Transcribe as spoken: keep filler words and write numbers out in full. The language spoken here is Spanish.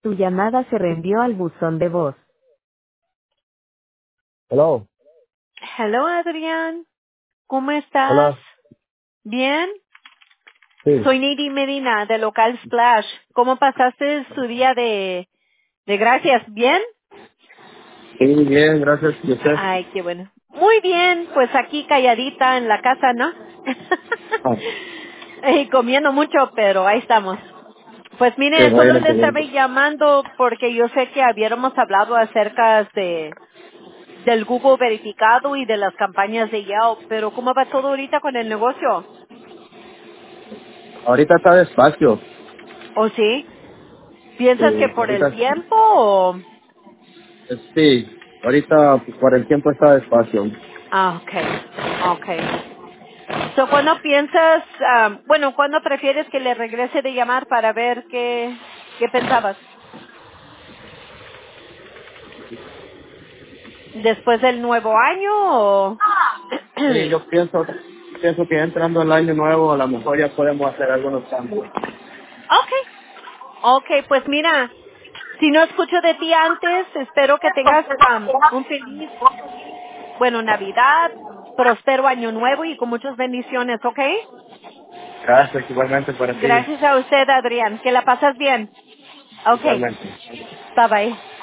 Tu llamada se reenvió al buzón de voz. Hello. Hello, Adrián. ¿Cómo estás? Hola. ¿Bien? Sí. Soy Neidi Medina, de Local Splash. ¿Cómo pasaste su día de, de gracias? ¿Bien? Sí, bien, gracias. ¿Y usted? Ay, qué bueno. Muy bien, pues aquí calladita en la casa, ¿no? Ah, Y comiendo mucho, pero ahí estamos. Pues qué mire, solo bueno, le qué estaba bueno. llamando porque yo sé que habíamos hablado acerca de del Google verificado y de las campañas de Yelp, pero ¿cómo va todo ahorita con el negocio? Ahorita está despacio. ¿O sí? ¿Piensas que Sí, por el ahorita, tiempo o...? eh, sí, ahorita pues, por el tiempo está despacio. Ah, okay, okay. So, ¿cuándo piensas, ah, bueno, cuándo prefieres que le regrese de llamar para ver qué, qué pensabas? ¿Después del nuevo año o...? Sí, yo pienso, pienso que entrando el año nuevo a lo mejor ya podemos hacer algunos cambios. Okay, okay, pues mira, si no escucho de ti antes, espero que tengas ah, un feliz, bueno, Navidad, próspero año nuevo y con muchas bendiciones, ¿ok? Gracias, igualmente para ti. Gracias a usted, Adrián. Que la pasas bien. Ok. Igualmente. Bye bye.